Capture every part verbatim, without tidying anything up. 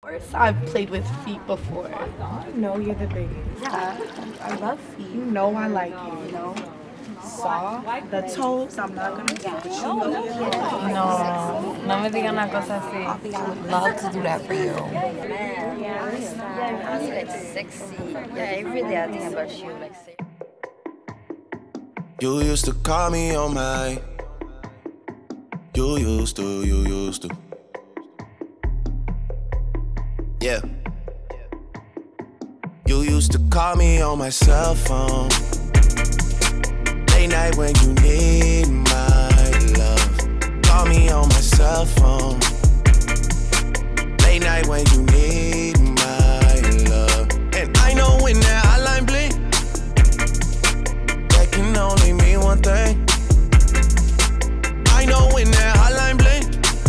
course, I've played with feet before. You know you're the biggest. Yeah, I love feet. You know I like you, you know. Saw the toes, I'm not gonna do it. You know you're the biggest. No, no me digan una cosa así. I would love to do that for you. Man, yeah, I was like sexy. Yeah, every day I think about you, like sexy. You used to call me on my. You used to, you used to. Yeah. You used to call me on my cell phone. Late night when you need my love. Call me on my cell phone. Late night when you need my love. And I know when that hotline blink, that can only mean one thing. I know when that hotline blink,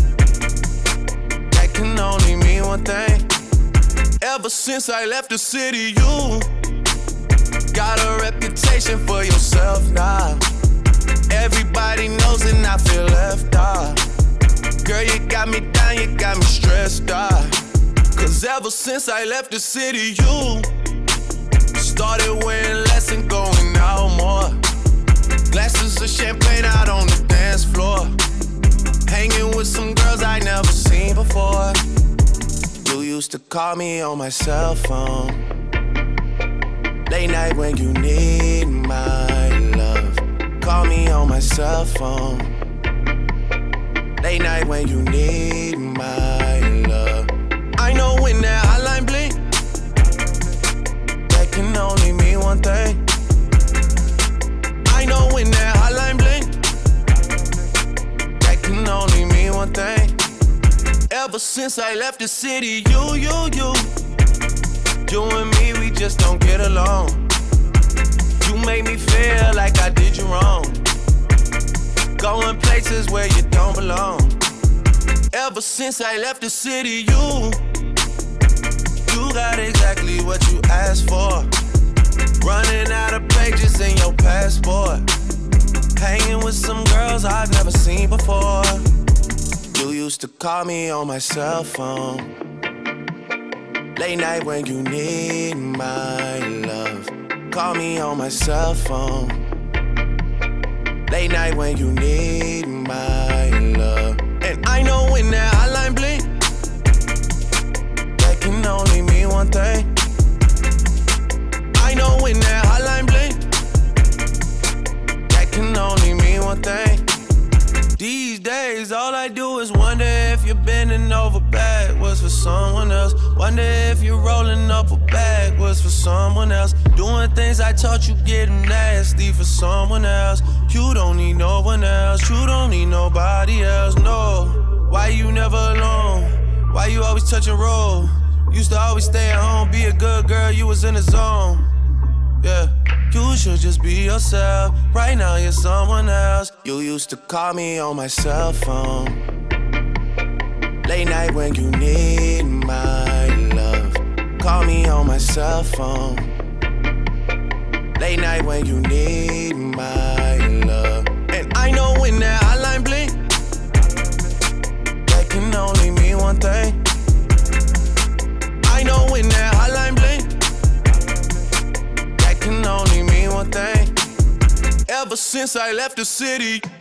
that can only mean one thing. Ever since I left the city, you got a reputation for yourself now. Everybody knows and I feel left out. Girl, you got me down, you got me stressed out. Cause ever since I left the city, you started wearing less and going out more. Glasses of champagne out on the dance floor. Hanging with some girls I never seen before. You used to call me on my cell phone. Late night when you need my love. Call me on my cell phone. Late night when you need my love. I know when that hotline blink, that can only mean one thing. I know when that hotline blink, that can only mean one thing. Ever since I left the city, you, you, you You and me, we just don't get along. You make me feel like I did you wrong. Going places where you don't belong. Ever since I left the city, you You got exactly what you asked for. Running out of pages in your passport. Hanging with some girls I've never seen before. You used to call me on my cell phone. Late night when you need my love. Call me on my cell phone. Late night when you need my love. And I know when that hotline blink, that can only mean one thing. I know when that hotline blink, that can only mean one thing. These days, all I do is wonder if you're bending over backwards for someone else. Wonder if you're rolling up a backwards for someone else. Doing things I taught you getting nasty for someone else. You don't need no one else. You don't need nobody else, no. Why you never alone? Why you always touch and roll? Used to always stay at home, be a good girl, you was in the zone. Yeah. You should just be yourself. Right now you're someone else. You used to call me on my cell phone. Late night when you need my love. Call me on my cell phone. Late night when you need my love. And I know when that hotline blink, that can only mean one thing. I know when that hotline blink, can only mean one thing. Ever since I left the city,